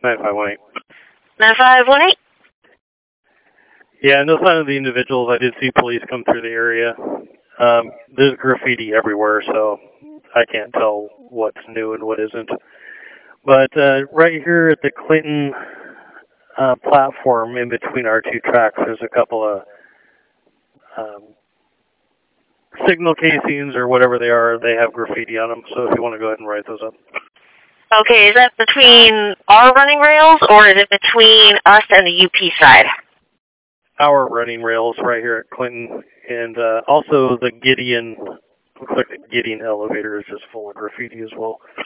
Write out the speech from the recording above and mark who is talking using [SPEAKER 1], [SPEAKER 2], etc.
[SPEAKER 1] 9518.
[SPEAKER 2] 9518?
[SPEAKER 1] Yeah, no sign of the individuals. I did see police come through the area. There's graffiti everywhere, so I can't tell what's new and what isn't. But right here at the Clinton platform in between our two tracks, there's a couple of signal casings or whatever they are. They have graffiti on them, so if you want to go ahead and write those up.
[SPEAKER 2] Okay, is that between our running rails, or is it between us and the UP side?
[SPEAKER 1] Our running rails right here at Clinton, and also the Gideon, looks like the Gideon elevator is just full of graffiti as well.